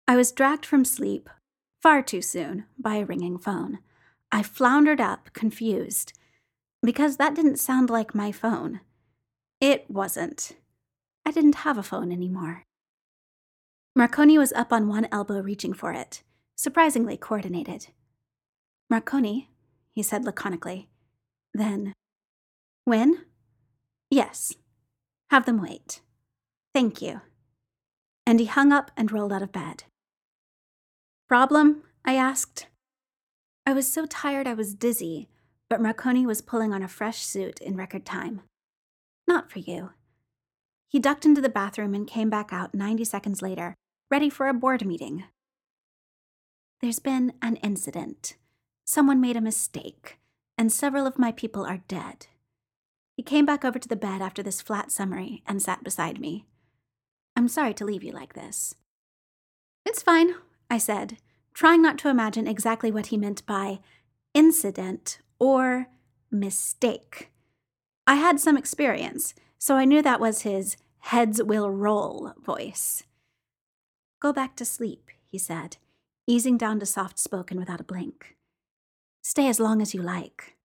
I was dragged from sleep far too soon by a ringing phone. I floundered up, confused, because that didn't sound like my phone. It wasn't. I didn't have a phone anymore. Marconi was up on one elbow reaching for it, surprisingly coordinated. "Marconi," he said laconically. Then, "Win?" "Yes. Have them wait. Thank you." And he hung up and rolled out of bed. "Problem?" I asked. I was so tired I was dizzy, but Marconi was pulling on a fresh suit in record time. "Not for you." He ducked into the bathroom and came back out 90 seconds later, ready for a board meeting. "There's been an incident. Someone made a mistake, and several of my people are dead." He came back over to the bed after this flat summary and sat beside me. "I'm sorry to leave you like this." "It's fine," I said, trying not to imagine exactly what he meant by incident or mistake. I had some experience, so I knew that was his heads will roll voice. "Go back to sleep," he said, easing down to soft-spoken without a blink. "Stay as long as you like."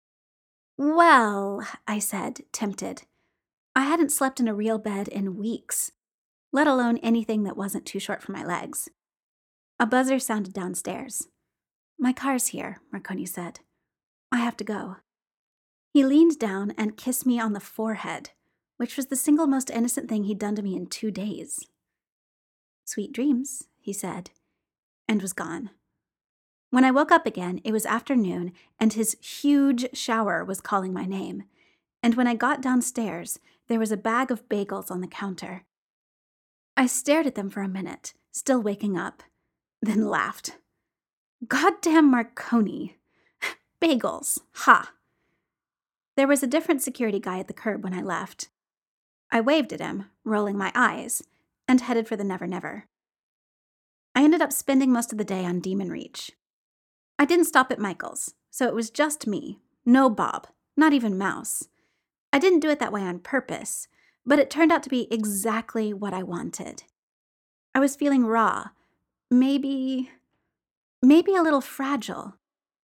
"Well," I said, tempted. I hadn't slept in a real bed in weeks, let alone anything that wasn't too short for my legs. A buzzer sounded downstairs. "My car's here," Marconi said. "I have to go." He leaned down and kissed me on the forehead, which was the single most innocent thing he'd done to me in 2 days. "Sweet dreams," he said, and was gone. When I woke up again, it was afternoon, and his huge shower was calling my name. And when I got downstairs, there was a bag of bagels on the counter. I stared at them for a minute, still waking up, then laughed. "Goddamn Marconi. Bagels. Ha!" There was a different security guy at the curb when I left. I waved at him, rolling my eyes, and headed for the Never Never. I ended up spending most of the day on Demon Reach. I didn't stop at Michael's, so it was just me, no Bob, not even Mouse. I didn't do it that way on purpose, but it turned out to be exactly what I wanted. I was feeling raw, maybe a little fragile.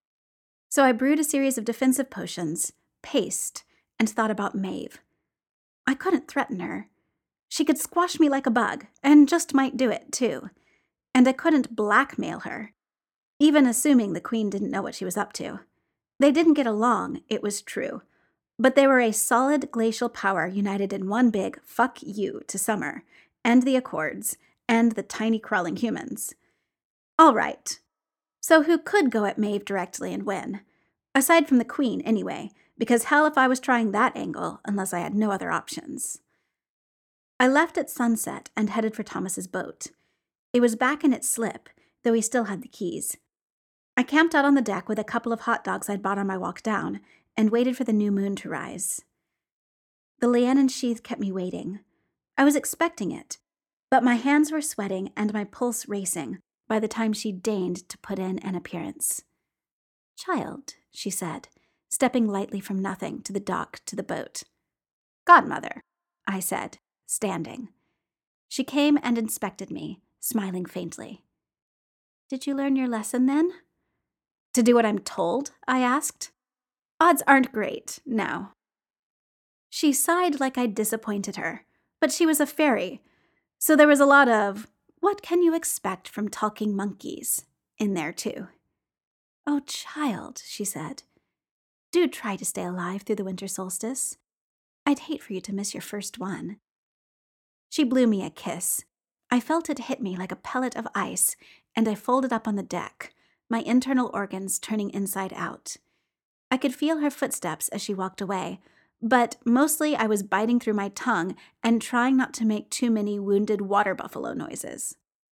So I brewed a series of defensive potions, paced, and thought about Maeve. I couldn't threaten her. She could squash me like a bug, and just might do it, too. And I couldn't blackmail her, even assuming the Queen didn't know what she was up to. They didn't get along, it was true, but they were a solid glacial power united in one big fuck you to Summer, and the Accords, and the tiny crawling humans. All right. So who could go at Maeve directly and win? Aside from the Queen, anyway, because hell if I was trying that angle unless I had no other options. I left at sunset and headed for Thomas's boat. It was back in its slip, though he still had the keys. I camped out on the deck with a couple of hot dogs I'd bought on my walk down and waited for the new moon to rise. The Leannan sheath kept me waiting. I was expecting it, but my hands were sweating and my pulse racing by the time she deigned to put in an appearance. "Child," she said, stepping lightly from nothing to the dock to the boat. "Godmother," I said, standing. She came and inspected me, smiling faintly. "Did you learn your lesson then?" "To do what I'm told?" I asked. "Odds aren't great, no." She sighed like I'd disappointed her, but she was a fairy, so there was a lot of, "What can you expect from talking monkeys?" in there too. "Oh, child," she said, "do try to stay alive through the winter solstice. I'd hate for you to miss your first one." She blew me a kiss. I felt it hit me like a pellet of ice, and I folded up on the deck, my internal organs turning inside out. I could feel her footsteps as she walked away, but mostly I was biting through my tongue and trying not to make too many wounded water buffalo noises.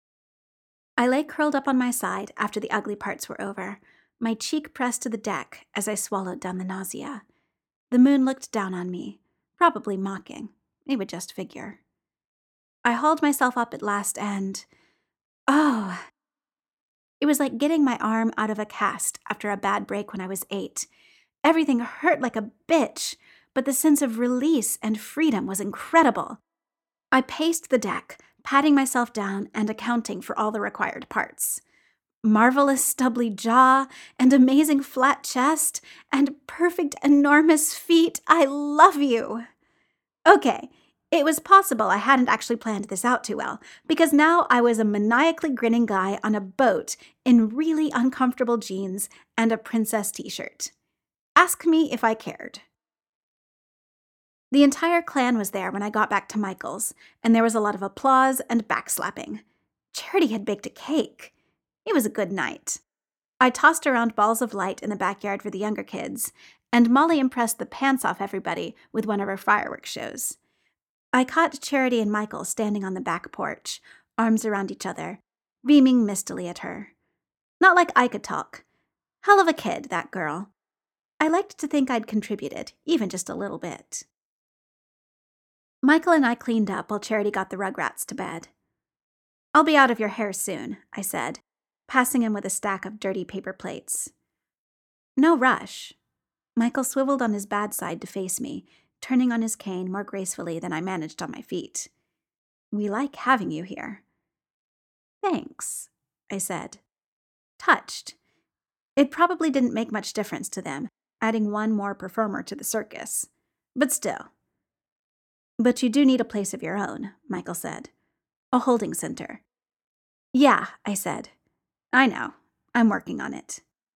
I lay curled up on my side after the ugly parts were over, my cheek pressed to the deck as I swallowed down the nausea. The moon looked down on me, probably mocking. It would just figure. I hauled myself up at last and... oh! It was like getting my arm out of a cast after a bad break when I was 8. Everything hurt like a bitch, but the sense of release and freedom was incredible. I paced the deck, patting myself down and accounting for all the required parts. Marvelous stubbly jaw, and amazing flat chest, and perfect enormous feet. I love you. Okay, it was possible I hadn't actually planned this out too well, because now I was a maniacally grinning guy on a boat in really uncomfortable jeans and a princess t-shirt. Ask me if I cared. The entire clan was there when I got back to Michael's, and there was a lot of applause and backslapping. Charity had baked a cake. It was a good night. I tossed around balls of light in the backyard for the younger kids, and Molly impressed the pants off everybody with one of her fireworks shows. I caught Charity and Michael standing on the back porch, arms around each other, beaming mistily at her. Not like I could talk. Hell of a kid, that girl. I liked to think I'd contributed, even just a little bit. Michael and I cleaned up while Charity got the Rugrats to bed. "I'll be out of your hair soon," I said, passing him with a stack of dirty paper plates. "No rush." Michael swiveled on his bad side to face me, turning on his cane more gracefully than I managed on my feet. "We like having you here." "Thanks," I said, touched. It probably didn't make much difference to them, adding one more performer to the circus. But still. "But you do need a place of your own," Michael said. "A holding center." "Yeah," I said. "I know. I'm working on it."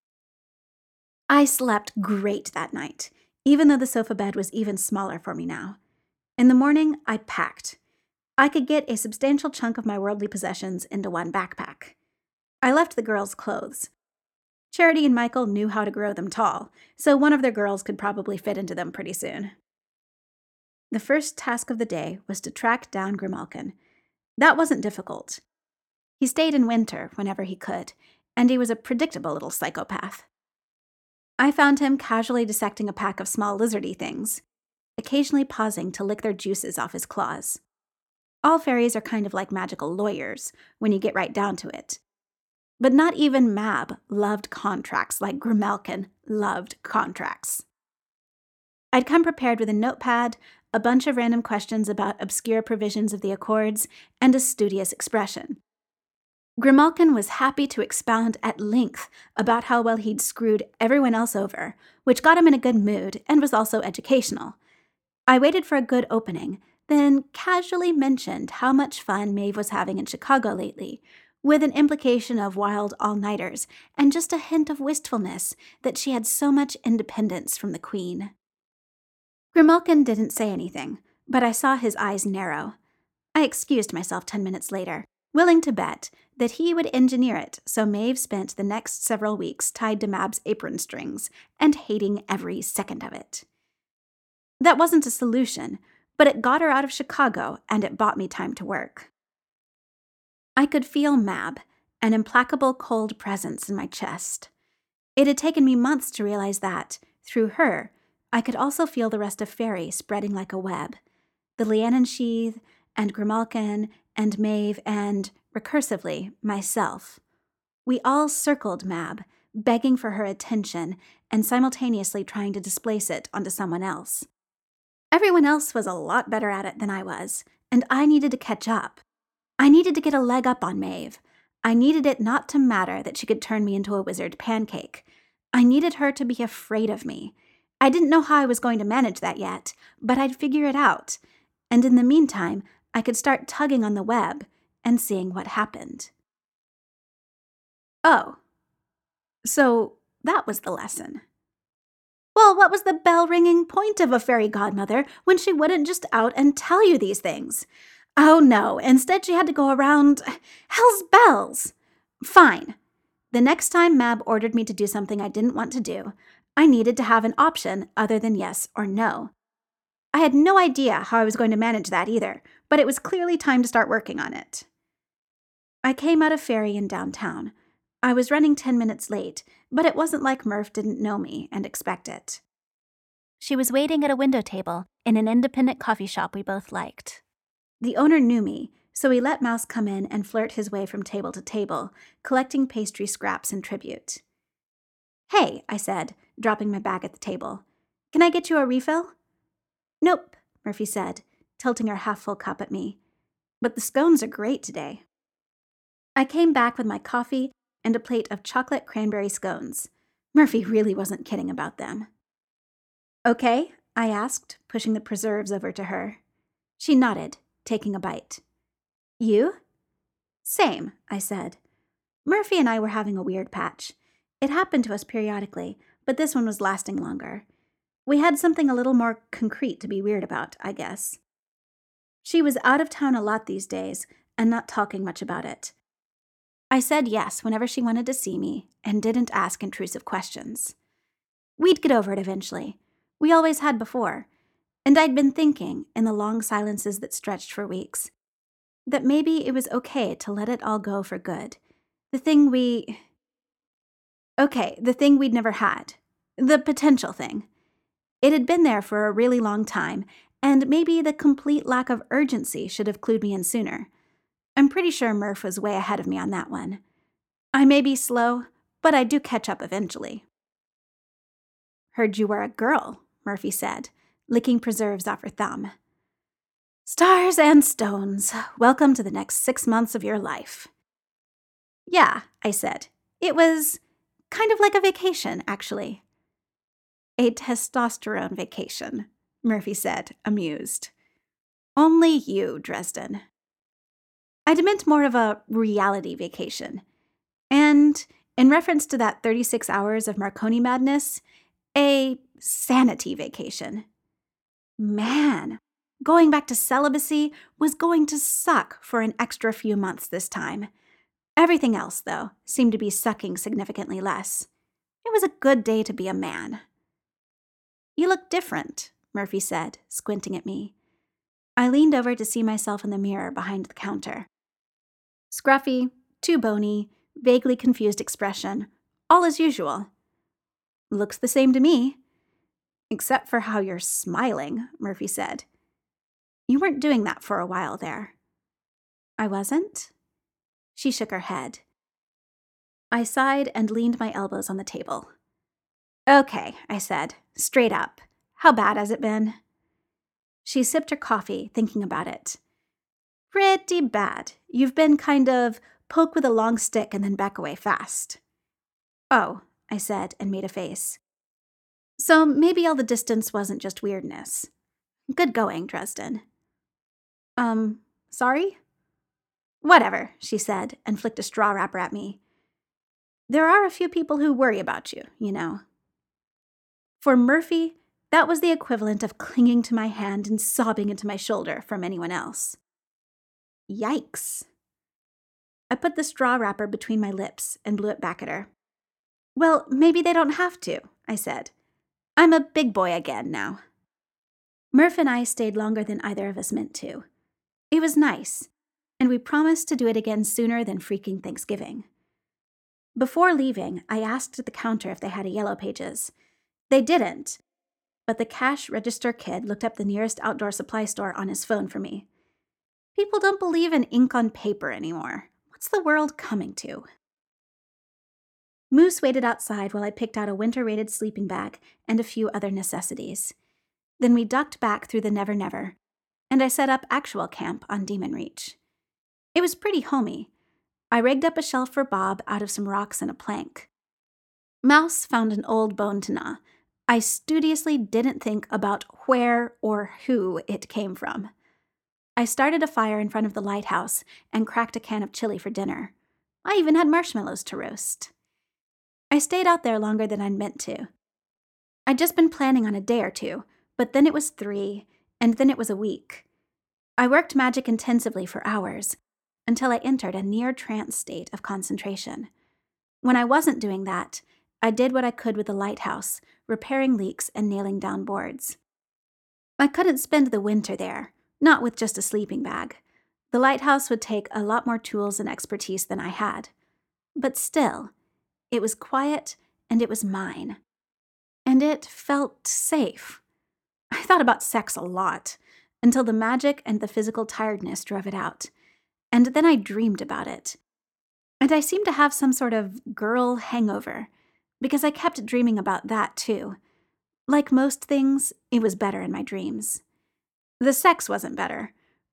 I slept great that night, even though the sofa bed was even smaller for me now. In the morning, I packed. I could get a substantial chunk of my worldly possessions into one backpack. I left the girls' clothes. Charity and Michael knew how to grow them tall, so one of their girls could probably fit into them pretty soon. The first task of the day was to track down Grimalkin. That wasn't difficult. He stayed in winter whenever he could, and he was a predictable little psychopath. I found him casually dissecting a pack of small lizardy things, occasionally pausing to lick their juices off his claws. All fairies are kind of like magical lawyers when you get right down to it. But not even Mab loved contracts like Grimalkin loved contracts. I'd come prepared with a notepad, a bunch of random questions about obscure provisions of the Accords, and a studious expression. Grimalkin was happy to expound at length about how well he'd screwed everyone else over, which got him in a good mood and was also educational. I waited for a good opening, then casually mentioned how much fun Maeve was having in Chicago lately, with an implication of wild all-nighters and just a hint of wistfulness that she had so much independence from the Queen. Grimalkin didn't say anything, but I saw his eyes narrow. I excused myself 10 minutes later, willing to bet that he would engineer it so Maeve spent the next several weeks tied to Mab's apron strings and hating every second of it. That wasn't a solution, but it got her out of Chicago and it bought me time to work. I could feel Mab, an implacable cold presence in my chest. It had taken me months to realize that, through her, I could also feel the rest of Fairy spreading like a web. The Lianan Sheath, and Grimalkin, and Maeve, and, recursively, myself. We all circled Mab, begging for her attention, and simultaneously trying to displace it onto someone else. Everyone else was a lot better at it than I was, and I needed to catch up. I needed to get a leg up on Maeve. I needed it not to matter that she could turn me into a wizard pancake. I needed her to be afraid of me. I didn't know how I was going to manage that yet, but I'd figure it out. And in the meantime, I could start tugging on the web and seeing what happened. Oh. So that was the lesson. Well, what was the bell-ringing point of a fairy godmother when she wouldn't just out and tell you these things? Oh no, instead she had to go around hell's bells. Fine. The next time Mab ordered me to do something I didn't want to do, I needed to have an option other than yes or no. I had no idea how I was going to manage that either, but it was clearly time to start working on it. I came out of Fairy in downtown. I was running 10 minutes late, but it wasn't like Murph didn't know me and expect it. She was waiting at a window table in an independent coffee shop we both liked. The owner knew me, so he let Mouse come in and flirt his way from table to table, collecting pastry scraps in tribute. "Hey," I said, dropping my bag at the table. "Can I get you a refill?" "Nope," Murphy said, tilting her half-full cup at me. But the scones are great today. I came back with my coffee and a plate of chocolate cranberry scones. Murphy really wasn't kidding about them. Okay, I asked, pushing the preserves over to her. She nodded, taking a bite. You? Same, I said. Murphy and I were having a weird patch. It happened to us periodically, but this one was lasting longer. We had something a little more concrete to be weird about, I guess. She was out of town a lot these days and not talking much about it. I said yes whenever she wanted to see me and didn't ask intrusive questions. We'd get over it eventually. We always had before. And I'd been thinking, in the long silences that stretched for weeks, that maybe it was okay to let it all go for good. The thing we'd never had. The potential thing. It had been there for a really long time, and maybe the complete lack of urgency should have clued me in sooner. I'm pretty sure Murph was way ahead of me on that one. I may be slow, but I do catch up eventually. Heard you were a girl, Murphy said, licking preserves off her thumb. Stars and stones, welcome to the next 6 months of your life. Yeah, I said. It was kind of like a vacation, actually. A testosterone vacation, Murphy said, amused. Only you, Dresden. I'd meant more of a reality vacation. And, in reference to that 36 hours of Marconi madness, a sanity vacation. Man, going back to celibacy was going to suck for an extra few months this time. Everything else, though, seemed to be sucking significantly less. It was a good day to be a man. You look different, Murphy said, squinting at me. I leaned over to see myself in the mirror behind the counter. Scruffy, too bony, vaguely confused expression, all as usual. Looks the same to me. Except for how you're smiling, Murphy said. You weren't doing that for a while there. I wasn't? She shook her head. I sighed and leaned my elbows on the table. Okay, I said, straight up. How bad has it been? She sipped her coffee, thinking about it. Pretty bad. You've been kind of poke with a long stick and then back away fast. Oh, I said and made a face. So maybe all the distance wasn't just weirdness. Good going, Dresden. Sorry? Whatever, she said and flicked a straw wrapper at me. There are a few people who worry about you, you know. For Murphy, that was the equivalent of clinging to my hand and sobbing into my shoulder from anyone else. Yikes. I put the straw wrapper between my lips and blew it back at her. Well, maybe they don't have to, I said. I'm a big boy again now. Murph and I stayed longer than either of us meant to. It was nice, and we promised to do it again sooner than freaking Thanksgiving. Before leaving, I asked at the counter if they had a Yellow Pages. They didn't, but the cash register kid looked up the nearest outdoor supply store on his phone for me. People don't believe in ink on paper anymore. What's the world coming to? Moose waited outside while I picked out a winter-rated sleeping bag and a few other necessities. Then we ducked back through the Never Never, and I set up actual camp on Demon Reach. It was pretty homey. I rigged up a shelf for Bob out of some rocks and a plank. Mouse found an old bone to gnaw. I studiously didn't think about where or who it came from. I started a fire in front of the lighthouse and cracked a can of chili for dinner. I even had marshmallows to roast. I stayed out there longer than I'd meant to. I'd just been planning on a day or two, but then it was 3, and then it was a week. I worked magic intensively for hours, until I entered a near-trance state of concentration. When I wasn't doing that, I did what I could with the lighthouse, repairing leaks and nailing down boards. I couldn't spend the winter there, not with just a sleeping bag. The lighthouse would take a lot more tools and expertise than I had. But still, it was quiet and it was mine. And it felt safe. I thought about sex a lot, until the magic and the physical tiredness drove it out. And then I dreamed about it. And I seemed to have some sort of girl hangover, because I kept dreaming about that too. Like most things, it was better in my dreams. The sex wasn't better.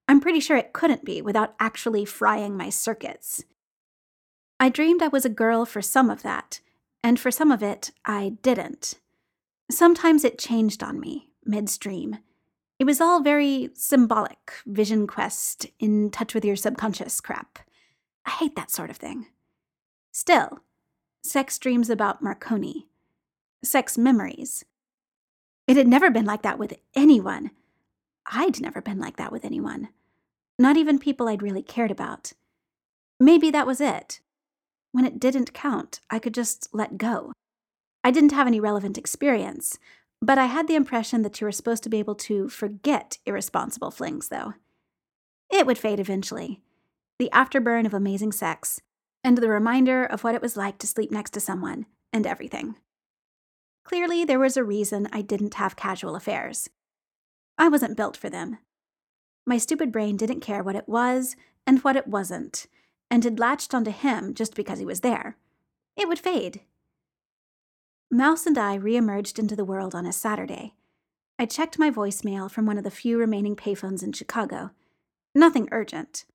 I'm pretty sure it couldn't be without actually frying my circuits. I dreamed I was a girl for some of that, and for some of it, I didn't. Sometimes it changed on me, midstream. It was all very symbolic, vision quest, in touch with your subconscious crap. I hate that sort of thing. Still, sex dreams about Marconi. Sex memories. It had never been like that with anyone. I'd never been like that with anyone. Not even people I'd really cared about. Maybe that was it. When it didn't count, I could just let go. I didn't have any relevant experience, but I had the impression that you were supposed to be able to forget irresponsible flings, though. It would fade eventually. The afterburn of amazing sex, and the reminder of what it was like to sleep next to someone, and everything. Clearly, there was a reason I didn't have casual affairs. I wasn't built for them. My stupid brain didn't care what it was and what it wasn't, and had latched onto him just because he was there. It would fade. Mouse and I reemerged into the world on a Saturday. I checked my voicemail from one of the few remaining payphones in Chicago. Nothing urgent.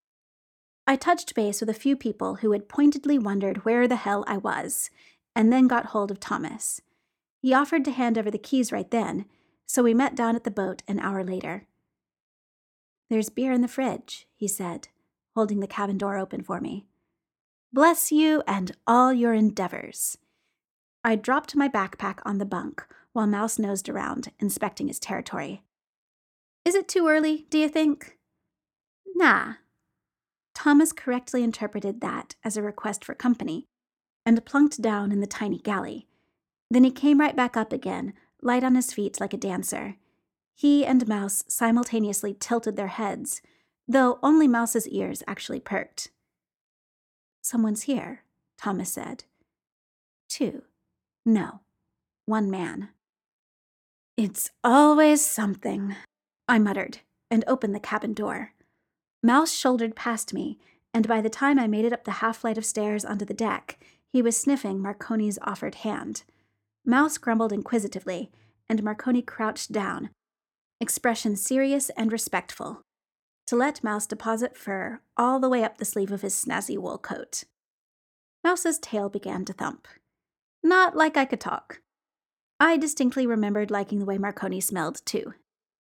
I touched base with a few people who had pointedly wondered where the hell I was, and then got hold of Thomas. He offered to hand over the keys right then, so we met down at the boat an hour later. "There's beer in the fridge," he said, holding the cabin door open for me. "Bless you and all your endeavors." I dropped my backpack on the bunk while Mouse nosed around, inspecting his territory. "Is it too early, do you think?" "Nah." Thomas correctly interpreted that as a request for company, and plunked down in the tiny galley. Then he came right back up again, light on his feet like a dancer. He and Mouse simultaneously tilted their heads, though only Mouse's ears actually perked. "Someone's here," Thomas said. "Two. No. One man." "It's always something," I muttered, and opened the cabin door. Mouse shouldered past me, and by the time I made it up the half-flight of stairs onto the deck, he was sniffing Marconi's offered hand. Mouse grumbled inquisitively, and Marconi crouched down, expression serious and respectful, to let Mouse deposit fur all the way up the sleeve of his snazzy wool coat. Mouse's tail began to thump. Not like I could talk. I distinctly remembered liking the way Marconi smelled, too.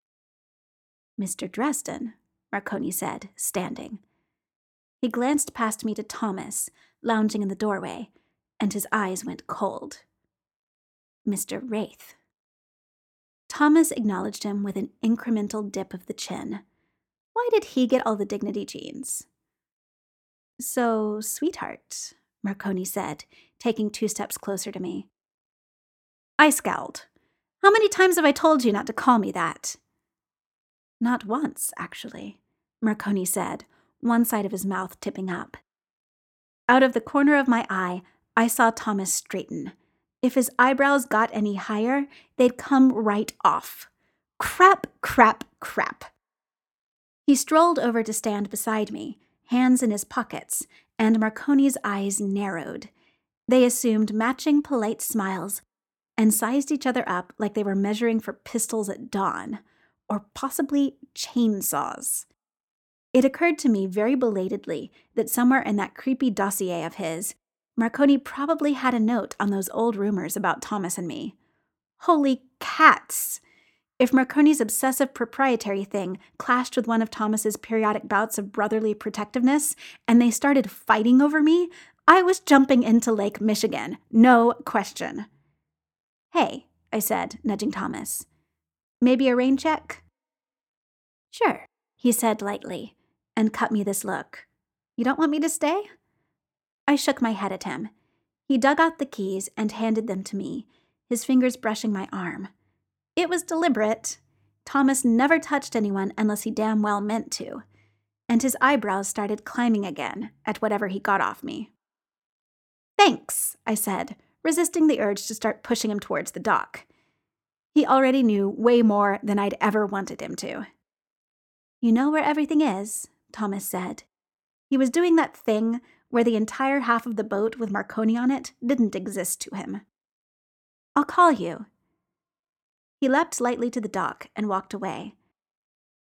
"Mr. Dresden," Marconi said, standing. He glanced past me to Thomas, lounging in the doorway, and his eyes went cold. "Mr. Wraith." Thomas acknowledged him with an incremental dip of the chin. Why did he get all the dignity genes? "So, sweetheart," Marconi said, taking 2 steps closer to me. I scowled. "How many times have I told you not to call me that?" "Not once, actually," Marconi said, one side of his mouth tipping up. Out of the corner of my eye, I saw Thomas straighten. If his eyebrows got any higher, they'd come right off. Crap, crap, crap. He strolled over to stand beside me, hands in his pockets, and Marconi's eyes narrowed. They assumed matching polite smiles and sized each other up like they were measuring for pistols at dawn, or possibly chainsaws. It occurred to me very belatedly that somewhere in that creepy dossier of his, Marconi probably had a note on those old rumors about Thomas and me. Holy cats! If Marconi's obsessive proprietary thing clashed with one of Thomas's periodic bouts of brotherly protectiveness, and they started fighting over me, I was jumping into Lake Michigan, no question. "Hey," I said, nudging Thomas. "Maybe a rain check?" "Sure," he said lightly, and cut me this look. "You don't want me to stay?" I shook my head at him. He dug out the keys and handed them to me, his fingers brushing my arm. It was deliberate. Thomas never touched anyone unless he damn well meant to, and his eyebrows started climbing again at whatever he got off me. "Thanks," I said, resisting the urge to start pushing him towards the dock. He already knew way more than I'd ever wanted him to. "You know where everything is," Thomas said. He was doing that thing where the entire half of the boat with Marconi on it didn't exist to him. "I'll call you." He leapt lightly to the dock and walked away.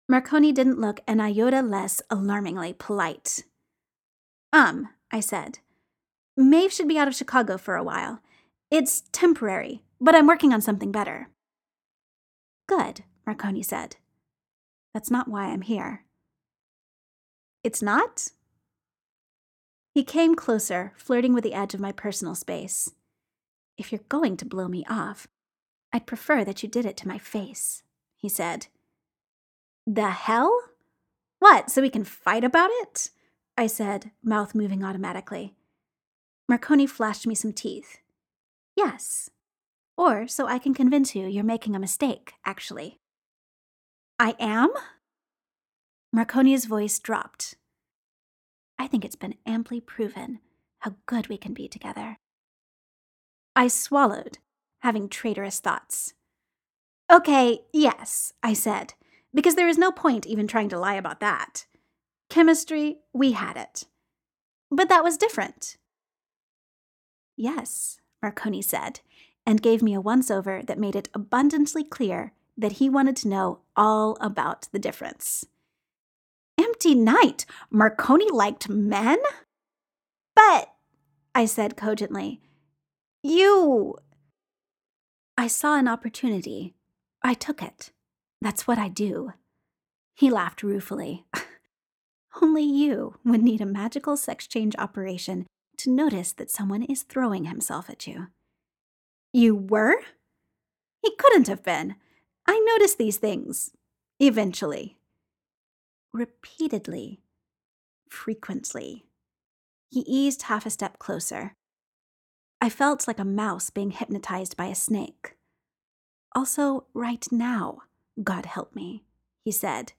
Marconi didn't look an iota less alarmingly polite. I said. Maeve should be out of Chicago for a while. It's temporary, but I'm working on something better. Good, Marconi said. That's not why I'm here. It's not? He came closer, flirting with the edge of my personal space. If you're going to blow me off, I'd prefer that you did it to my face, he said. The hell? What, so we can fight about it? I said, mouth moving automatically. Marconi flashed me some teeth. Yes. Or so I can convince you you're making a mistake, actually. I am? Marconi's voice dropped. I think it's been amply proven how good we can be together. I swallowed, having traitorous thoughts. Okay, yes, I said, because there is no point even trying to lie about that. Chemistry, we had it. But that was different. Yes, Marconi said, and gave me a once-over that made it abundantly clear that he wanted to know all about the difference. Empty night! Marconi liked men? But, I said cogently, I saw an opportunity. I took it. That's what I do. He laughed ruefully. Only you would need a magical sex change operation to notice that someone is throwing himself at you. You were? He couldn't have been. I noticed these things. Eventually. Repeatedly. Frequently. He eased half a step closer. I felt like a mouse being hypnotized by a snake. Also, right now, God help me, he said.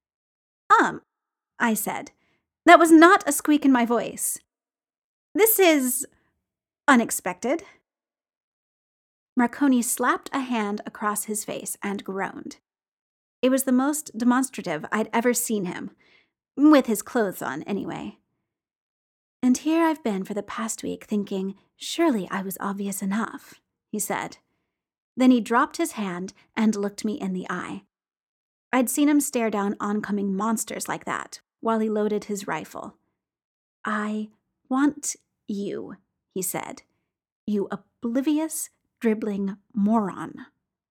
I said. That was not a squeak in my voice. This is unexpected. Marconi slapped a hand across his face and groaned. It was the most demonstrative I'd ever seen him, with his clothes on anyway. And here I've been for the past week thinking, surely I was obvious enough, he said. Then he dropped his hand and looked me in the eye. I'd seen him stare down oncoming monsters like that while he loaded his rifle. I want you, he said. You oblivious, dribbling moron.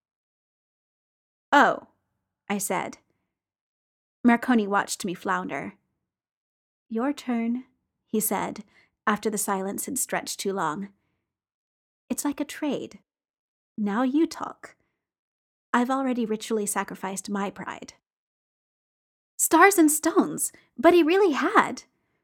Oh, I said. Marconi watched me flounder. Your turn, he said, after the silence had stretched too long. It's like a trade. Now you talk. I've already ritually sacrificed my pride. Stars and stones, but he really had.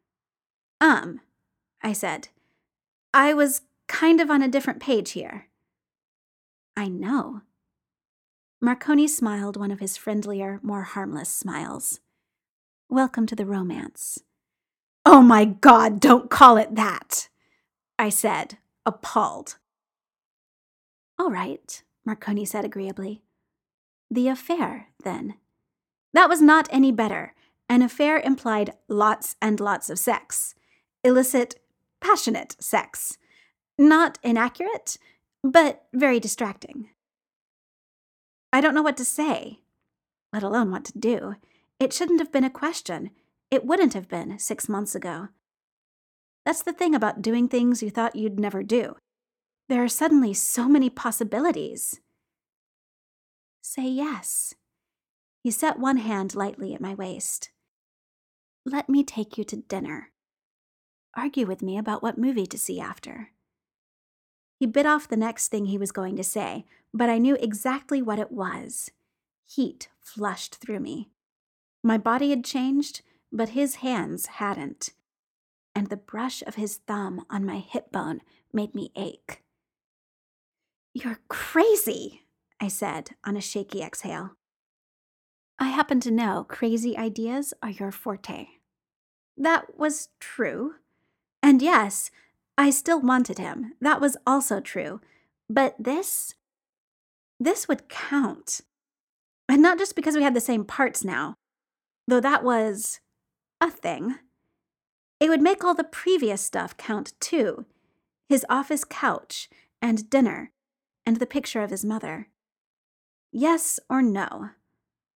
I said. I was kind of on a different page here. I know. Marconi smiled one of his friendlier, more harmless smiles. Welcome to the romance. Oh my God, don't call it that, I said, appalled. All right, Marconi said agreeably. The affair, then. That was not any better. An affair implied lots and lots of sex. Illicit, passionate sex. Not inaccurate, but very distracting. I don't know what to say, let alone what to do. It shouldn't have been a question. It wouldn't have been 6 months ago. That's the thing about doing things you thought you'd never do. There are suddenly so many possibilities. Say yes. He set one hand lightly at my waist. Let me take you to dinner. Argue with me about what movie to see after. He bit off the next thing he was going to say, but I knew exactly what it was. Heat flushed through me. My body had changed, but his hands hadn't. And the brush of his thumb on my hip bone made me ache. You're crazy, I said on a shaky exhale. I happen to know crazy ideas are your forte. That was true. And yes, I still wanted him. That was also true. But this would count. And not just because we had the same parts now, though that was a thing. It would make all the previous stuff count too. His office couch, and dinner, and the picture of his mother. Yes or no?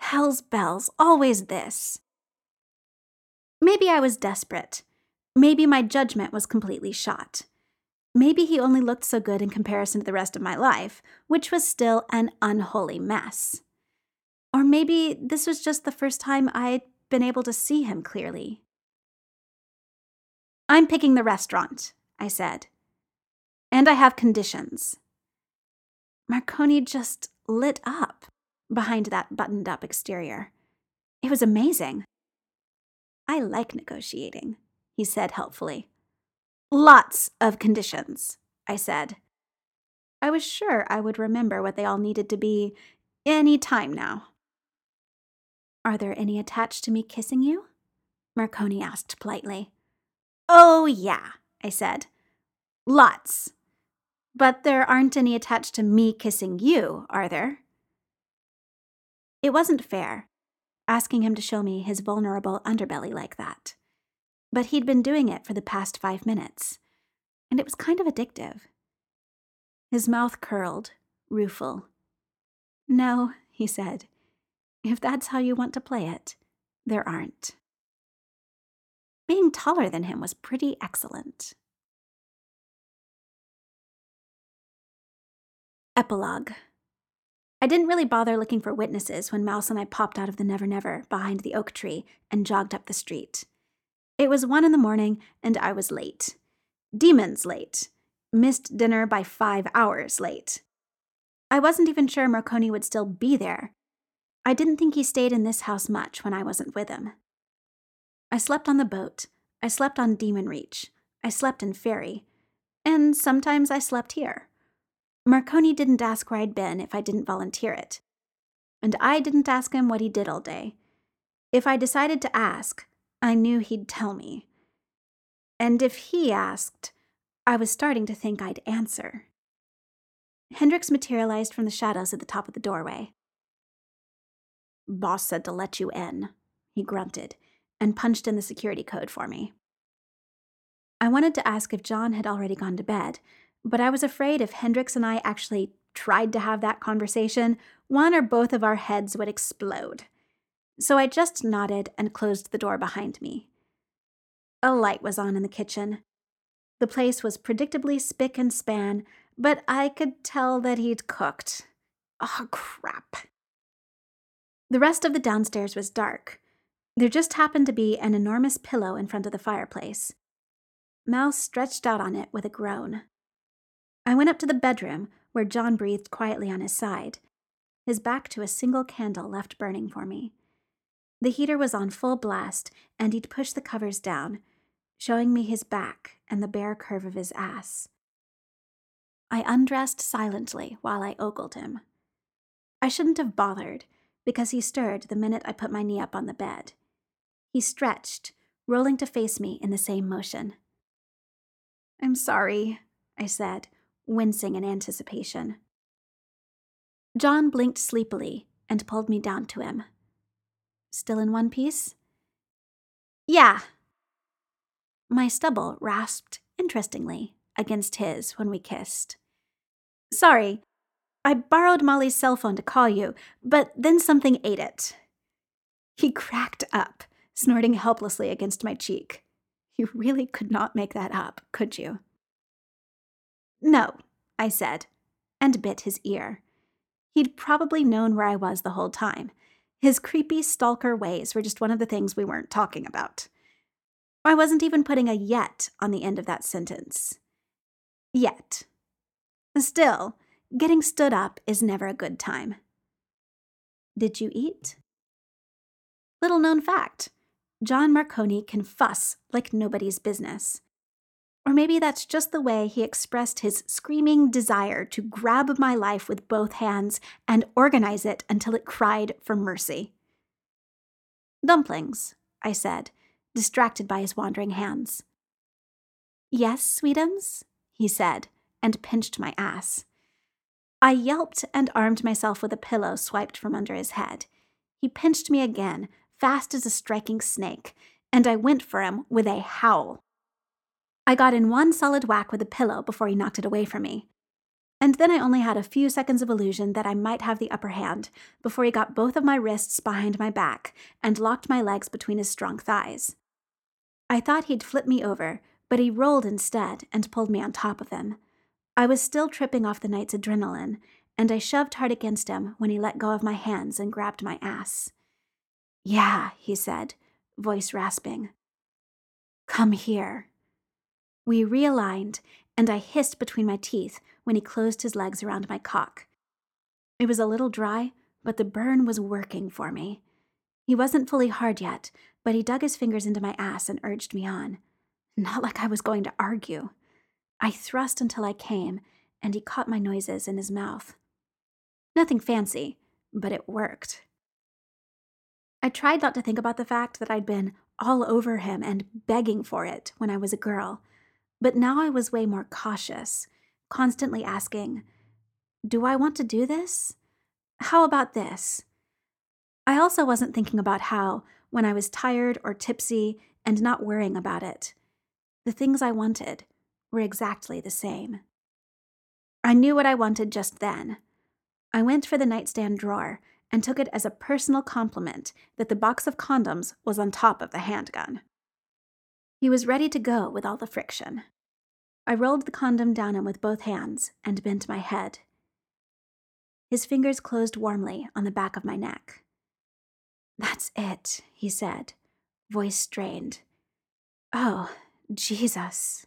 Hell's bells, always this. Maybe I was desperate. Maybe my judgment was completely shot. Maybe he only looked so good in comparison to the rest of my life, which was still an unholy mess. Or maybe this was just the first time I'd been able to see him clearly. I'm picking the restaurant, I said. And I have conditions. Marconi just lit up behind that buttoned-up exterior. It was amazing. I like negotiating, he said helpfully. Lots of conditions, I said. I was sure I would remember what they all needed to be any time now. Are there any attached to me kissing you? Marconi asked politely. Oh, yeah, I said. Lots. But there aren't any attached to me kissing you, are there? It wasn't fair, asking him to show me his vulnerable underbelly like that. But he'd been doing it for the past 5 minutes, and it was kind of addictive. His mouth curled, rueful. No, he said. If that's how you want to play it, there aren't. Being taller than him was pretty excellent. Epilogue. I didn't really bother looking for witnesses when Mouse and I popped out of the Never Never behind the oak tree and jogged up the street. It was 1 a.m, and I was late. Demons late. Missed dinner by 5 hours late. I wasn't even sure Marconi would still be there. I didn't think he stayed in this house much when I wasn't with him. I slept on the boat. I slept on Demon Reach. I slept in Ferry. And sometimes I slept here. Marconi didn't ask where I'd been if I didn't volunteer it. And I didn't ask him what he did all day. If I decided to ask, I knew he'd tell me. And if he asked, I was starting to think I'd answer. Hendricks materialized from the shadows at the top of the doorway. Boss said to let you in, he grunted, and punched in the security code for me. I wanted to ask if John had already gone to bed, but I was afraid if Hendricks and I actually tried to have that conversation, one or both of our heads would explode. So I just nodded and closed the door behind me. A light was on in the kitchen. The place was predictably spick and span, but I could tell that he'd cooked. Oh, crap. The rest of the downstairs was dark. There just happened to be an enormous pillow in front of the fireplace. Mouse stretched out on it with a groan. I went up to the bedroom, where John breathed quietly on his side, his back to a single candle left burning for me. The heater was on full blast, and he'd pushed the covers down, showing me his back and the bare curve of his ass. I undressed silently while I ogled him. I shouldn't have bothered, because he stirred the minute I put my knee up on the bed. He stretched, rolling to face me in the same motion. I'm sorry, I said, wincing in anticipation. John blinked sleepily and pulled me down to him. Still in one piece? Yeah. My stubble rasped interestingly against his when we kissed. Sorry, I borrowed Molly's cell phone to call you, but then something ate it. He cracked up, snorting helplessly against my cheek. You really could not make that up, could you? No, I said, and bit his ear. He'd probably known where I was the whole time. His creepy stalker ways were just one of the things we weren't talking about. I wasn't even putting a yet on the end of that sentence. Yet. Still, getting stood up is never a good time. Did you eat? Little known fact, John Marconi can fuss like nobody's business. Or maybe that's just the way he expressed his screaming desire to grab my life with both hands and organize it until it cried for mercy. Dumplings, I said, distracted by his wandering hands. Yes, sweetums, he said, and pinched my ass. I yelped and armed myself with a pillow swiped from under his head. He pinched me again, fast as a striking snake, and I went for him with a howl. I got in one solid whack with the pillow before he knocked it away from me. And then I only had a few seconds of illusion that I might have the upper hand before he got both of my wrists behind my back and locked my legs between his strong thighs. I thought he'd flip me over, but he rolled instead and pulled me on top of him. I was still tripping off the night's adrenaline, and I shoved hard against him when he let go of my hands and grabbed my ass. "Yeah," he said, voice rasping. "Come here." We realigned, and I hissed between my teeth when he closed his legs around my cock. It was a little dry, but the burn was working for me. He wasn't fully hard yet, but he dug his fingers into my ass and urged me on. Not like I was going to argue. I thrust until I came, and he caught my noises in his mouth. Nothing fancy, but it worked. I tried not to think about the fact that I'd been all over him and begging for it when I was a girl, but now I was way more cautious, constantly asking, "Do I want to do this? How about this?" I also wasn't thinking about how, when I was tired or tipsy and not worrying about it, the things I wanted were exactly the same. I knew what I wanted just then. I went for the nightstand drawer and took it as a personal compliment that the box of condoms was on top of the handgun. He was ready to go with all the friction. I rolled the condom down him with both hands and bent my head. His fingers closed warmly on the back of my neck. "That's it," he said, voice strained. "Oh, Jesus."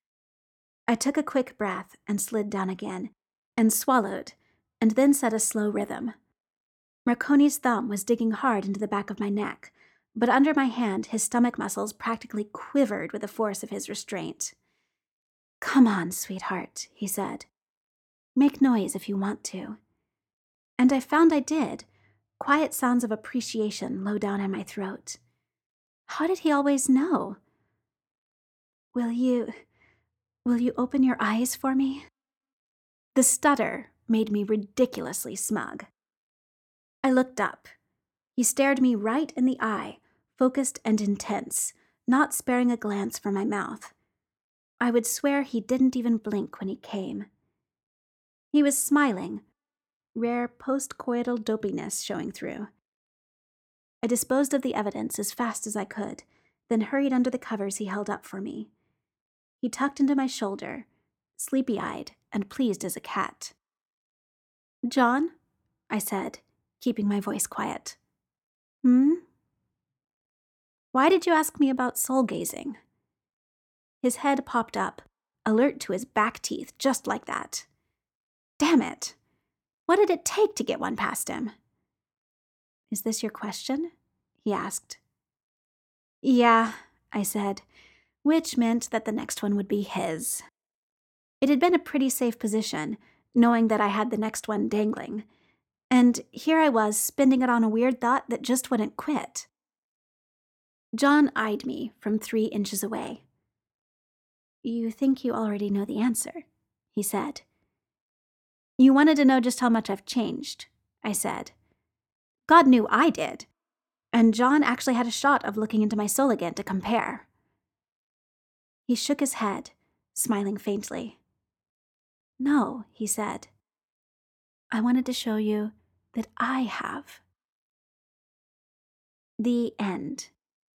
I took a quick breath and slid down again, and swallowed, and then set a slow rhythm. Marconi's thumb was digging hard into the back of my neck, but under my hand his stomach muscles practically quivered with the force of his restraint. "Come on, sweetheart," he said. "Make noise if you want to." And I found I did, quiet sounds of appreciation low down in my throat. How did he always know? Will you open your eyes for me?" The stutter made me ridiculously smug. I looked up. He stared me right in the eye, focused and intense, not sparing a glance from my mouth. I would swear he didn't even blink when he came. He was smiling, rare post-coital dopiness showing through. I disposed of the evidence as fast as I could, then hurried under the covers he held up for me. He tucked into my shoulder, sleepy-eyed and pleased as a cat. "John?" I said, keeping my voice quiet. "Hmm?" "Why did you ask me about soul-gazing?" His head popped up, alert to his back teeth just like that. Damn it! What did it take to get one past him? "Is this your question?" he asked. "Yeah," I said, which meant that the next one would be his. It had been a pretty safe position, knowing that I had the next one dangling. And here I was spending it on a weird thought that just wouldn't quit. John eyed me from 3 inches away. "You think you already know the answer," he said. "You wanted to know just how much I've changed," I said. God knew I did. And John actually had a shot of looking into my soul again to compare. He shook his head, smiling faintly. "No," he said. "I wanted to show you that I have." The end.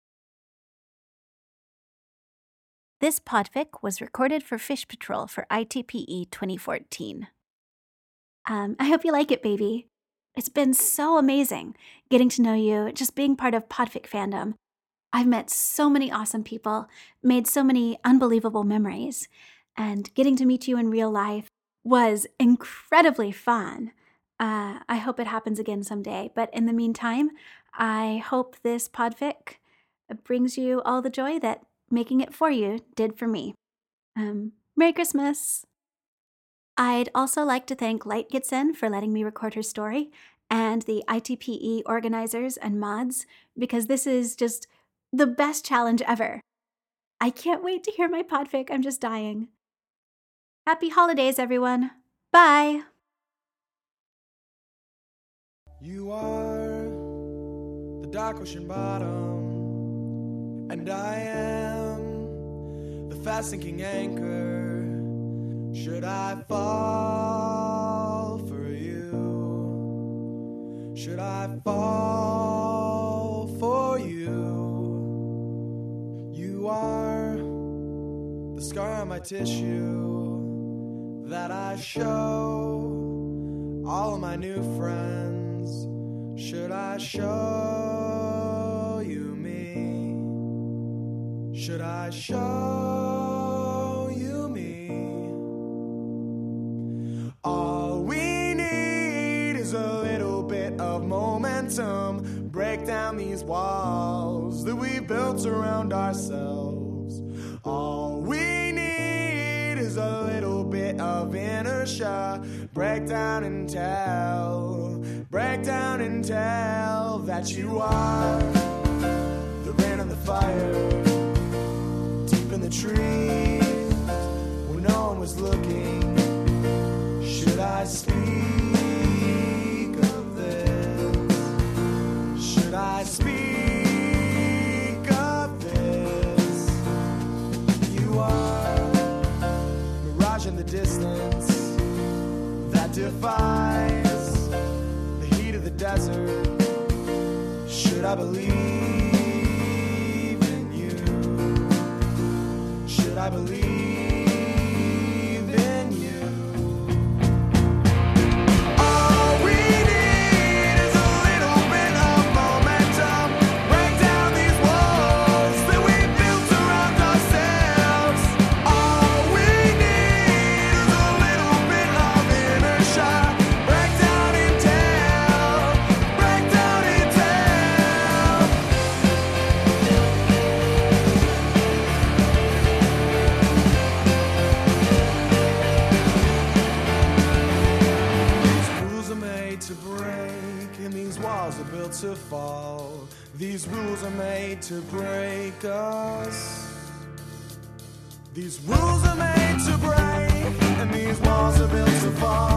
This podfic was recorded for Fish Patrol for ITPE 2014. I hope you like it, baby. It's been so amazing getting to know you, just being part of podfic fandom. I've met so many awesome people, made so many unbelievable memories, and getting to meet you in real life was incredibly fun. I hope it happens again someday, but in the meantime, I hope this podfic brings you all the joy that making it for you did for me. Merry Christmas! I'd also like to thank Light Gets In for letting me record her story, and the ITPE organizers and mods, because this is just the best challenge ever. I can't wait to hear my podfic. I'm just dying. Happy holidays, everyone. Bye. You are the dark ocean bottom, and I am the fast sinking anchor. Should I fall for you? Should I fall for you? You are the scar on my tissue that I show all of my new friends. Should I show you me? Should I show you me? All we need is a little bit of momentum. Break down these walls that we built around ourselves. All we need is a little bit of inertia. Break down and tell that you are the rain and the fire, deep in the trees where no one was looking. Should I speak of this? Should I speak of this? You are a mirage in the distance that defies the heat of the desert. Should I believe in you? Should I believe in you? All we need is a little bit of momentum. Break down these walls that we built around ourselves. All we need is a little bit of inertia. Break down and tell. Break down and tell. These rules are made to break, and these walls are built to fall. These rules are made to break us. These rules are made to break, and these walls are built to fall.